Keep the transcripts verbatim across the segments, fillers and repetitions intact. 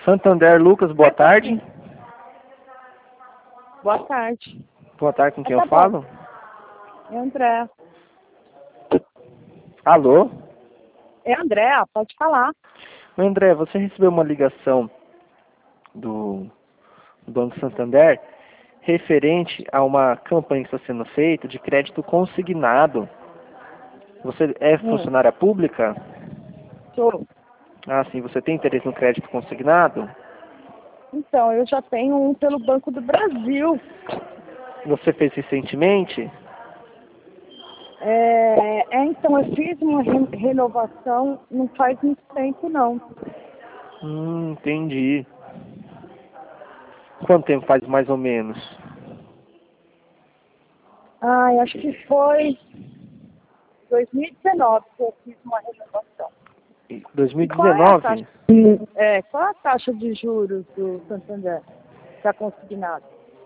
Santander, Lucas, boa tarde. Boa tarde. Boa tarde, com quem Tá eu falo? É André. Alô? É André, pode falar. André, você recebeu uma ligação do Banco Santander referente a uma campanha que está sendo feita de crédito consignado. Você é Hum, funcionária pública? sou. Ah, sim. Você tem interesse no crédito consignado? Então, eu já tenho um pelo Banco do Brasil. Você fez recentemente? É, é, então, eu fiz uma re- renovação não faz muito tempo, não. Hum, entendi. Quanto tempo faz mais ou menos? Ai, acho que foi dois mil e dezenove que eu fiz uma renovação. E qual é a taxa, dois mil e dezenove? é, qual é a taxa de juros do Santander? Está consignado?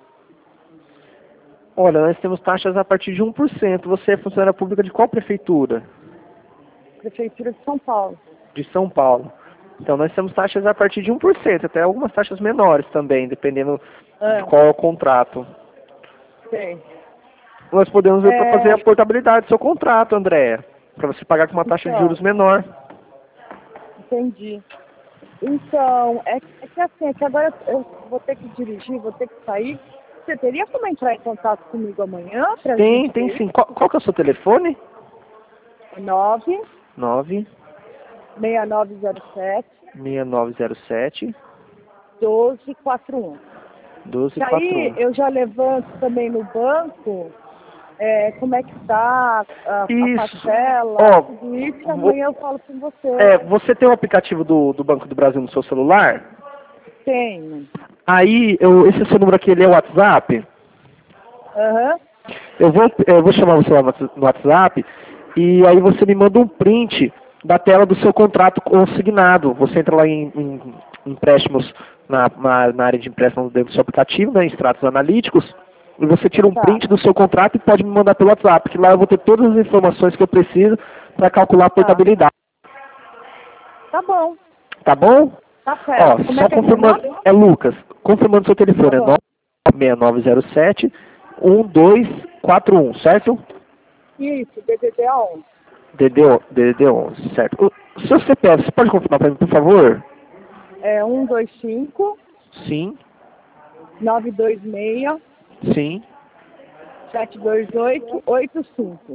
Olha, nós temos taxas a partir de um por cento. Você é funcionária pública de qual prefeitura? Prefeitura de São Paulo. De São Paulo. Então nós temos taxas a partir de um por cento, até algumas taxas menores também, dependendo de Ah, qual é o contrato. sei. Nós podemos ver para fazer É, a portabilidade do seu contrato, Andréia, para você pagar com uma taxa de então, juros menor. entendi. Então, é, é que assim, é que agora eu vou ter que dirigir, vou ter que sair. Você teria como entrar em contato comigo amanhã pra Tem, gente tem ver sim. Qual, qual que é o seu telefone? isso? nove nove seis nove zero sete seis nove zero sete doze quatro um. doze E quatro aí um. eu já levanto também no banco é, como é que tá a, a Isso. parcela, Ó, tudo isso, e vo- amanhã eu falo com você. é, você tem o aplicativo do, do Banco do Brasil no seu celular? Tenho. Aí, eu, esse seu número aqui, ele é o WhatsApp? Aham. Eu vou, eu vou chamar você lá no no WhatsApp e aí você me manda um print da tela do seu contrato consignado. Você entra lá em, em empréstimos na, na, na área de empréstimo dentro do seu aplicativo, né, em extratos analíticos, e você tira um Tá. print do seu contrato e pode me mandar pelo WhatsApp, que lá eu vou ter todas as informações que eu preciso para calcular a Tá. portabilidade. Tá bom. Tá bom? Tá certo. Ó, Como é só que é seu confirmando, nome? é Lucas. Confirmando seu Tá telefone, é bom. nove seis nove zero sete um dois quatro um, certo? Isso, D D D onze. D D, o- D D D onze, certo. O seu C P F, você pode confirmar para mim, por favor? É um dois cinco Sim, nove dois seis sim. sete dois oito oito cinco.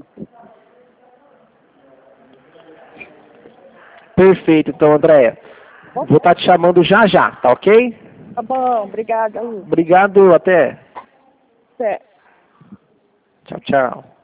Perfeito, então, Andréia. Vou estar te chamando já já, tá ok? Tá bom, obrigada, Lu. Obrigado, até. Certo. Tchau, tchau.